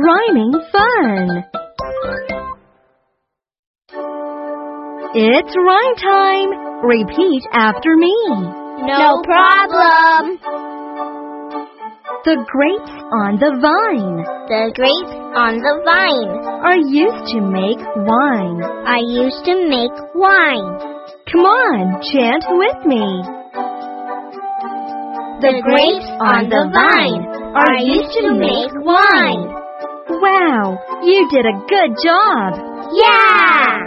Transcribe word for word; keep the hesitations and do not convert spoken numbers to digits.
rhyming fun. It's rhyme time. Repeat after me. No problem. The grapes on the vine The grapes on the vine are used to make wine. are used to make wine. Come on, chant with me. The grapes on the vine are used to make wine. Wow, you did a good job. Yeah!